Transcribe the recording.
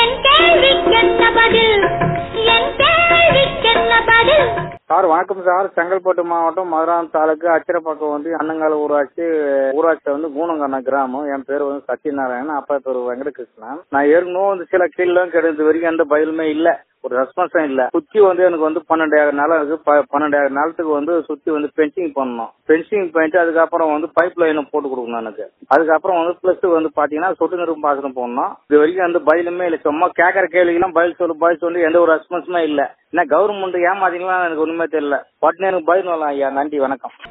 Sir வணக்கம் sir. Chengalpattu மாவட்டம் மதுராந்தகம் தாலுக்கு அச்சிரப்பக்கம் வந்து அன்னங்கால ஊராட்சி வந்து கூனங்கண்ண கிராமம். என் பேர் வந்து சத்யநாராயணன், அப்பா பேர் வெங்கடகிருஷ்ணன். நான் ஏற்கனவே சில கீழ்லாம் கிடையாது வரைக்கும் எந்த பதிலுமே இல்ல, ஒரு ரெஸ்பான்ஸும் இல்ல. சுத்தி வந்து எனக்கு வந்து 12,000 நாளா இருக்கு. 12,000 நாளத்துக்கு வந்து சுத்தி வந்து பென்சிங் பண்ணணும். பென்சிங் பண்ணிட்டு அதுக்கப்புறம் வந்து பைப் லைன் போட்டு கொடுக்கணும் எனக்கு. அதுக்கப்புறம் வந்து பிளஸ் வந்து பாத்தீங்கன்னா சொட்டு நீர் பாசனம் போடணும். இது வரைக்கும் எந்த பதிலுமே இல்ல. சும்மா கேட்கற கேள்விக்கெல்லாம் பதில் சொல்லி எந்த ஒரு ரெஸ்பான்ஸுமே இல்ல. என்ன கவர்மெண்ட் ஏமாத்தீங்களா எனக்கு ஒண்ணுமே தெரியல. உடனே எனக்கு பதில் வரலாம் ஐயா. நன்றி, வணக்கம்.